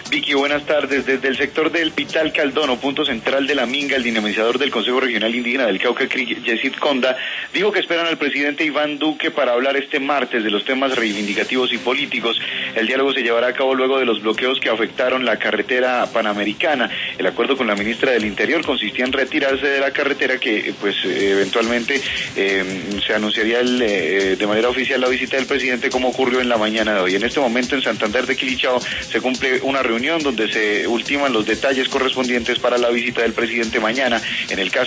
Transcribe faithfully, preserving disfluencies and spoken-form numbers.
Vicky, buenas tardes. Desde el sector del Pital Caldono, punto central de la Minga, el dinamizador del Consejo Regional Indígena del Cauca, Yesid Conda, dijo que esperan al presidente Iván Duque para hablar este martes de los temas reivindicativos y políticos. El diálogo se llevará a cabo luego de los bloqueos que afectaron la carretera panamericana. El acuerdo con la ministra del Interior consistía en retirarse de la carretera que, pues, eventualmente eh, se anunciaría el, eh, de manera oficial la visita del presidente, como ocurrió en la mañana de hoy. En este momento, en Santander de Quilichao, se cumple una reunión donde se ultiman los detalles correspondientes para la visita del presidente mañana. En el caso